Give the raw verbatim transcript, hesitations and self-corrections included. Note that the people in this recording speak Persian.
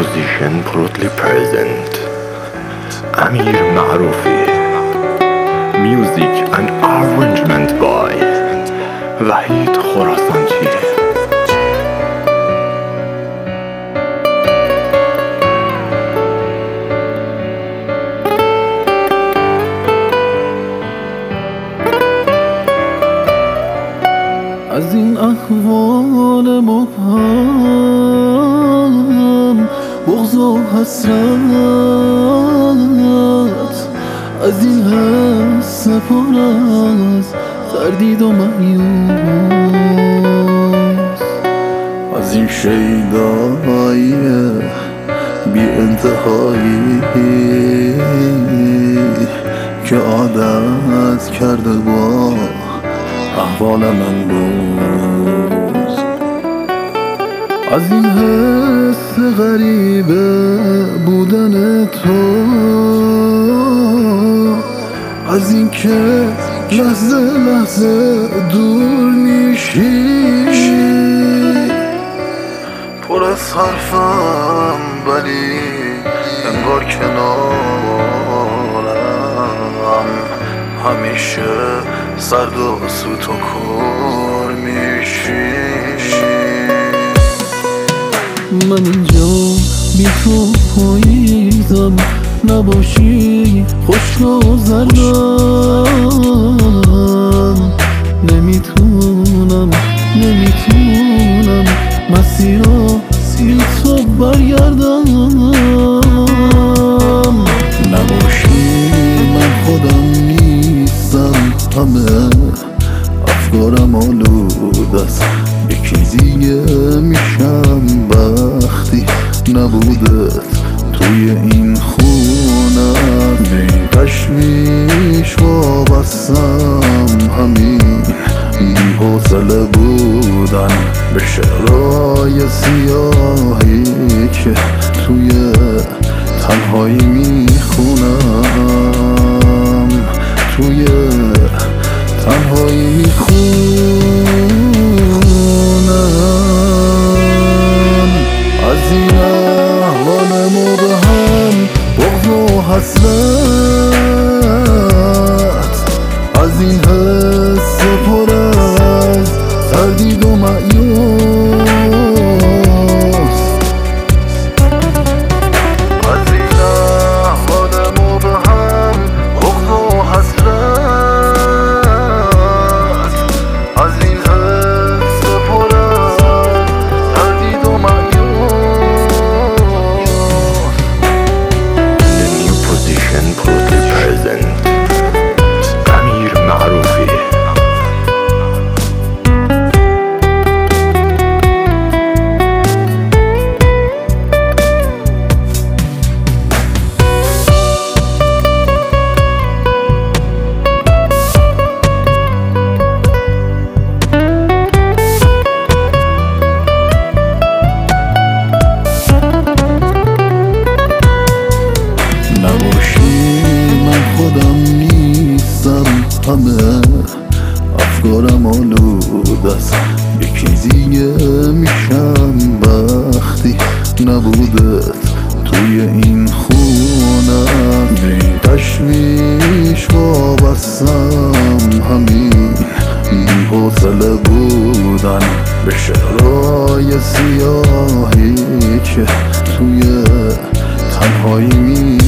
position proudly present Amir Maaroufi. Music and arrangement by Wahid Khorasanchi. از این احوال مبهم، بغض و حسرت، از این حس پر از تردید و مایوس، از این شیدایی بی انتهایی که عادت کرده با احوال من روز، از این حس غریبه بودن تو، از این که لحظه لحظه دور میشی، پر از حرفم ولی انگار کنارم همیشه سرد و سوت و کور میشی. من اینجا بی تو پاییدم، نباشی خشک و زردم، نمیتونم نمیتونم مسیر رو بی تو برگردم. نباشی من خودم نیستم، همه افکارم آلود است، یکی دیگه میشم وقتی نبودت توی این خونه. به این تشویش وابستم، همین بی حوصله بودن به شعرهای سیاهی که توی تنهایی میخونم، توی تنهایی میخونم. از این احوال مبهم، بغض و حسرت، از این حس پر از تردید و مایوس، از این احوال مبهم، بغض و حسرت، از این حس پر از تردید و مایوس. The new position proudly present Amir Maaroufi. نباشی من خودم نیستم، همه افکارم آلود است، یکی دیگه میشم وقتی نبودت توی این خونه. به این تشویش وابستم، همین بی حوصله بودن به شعرهای سیاهی که توی تنهایی می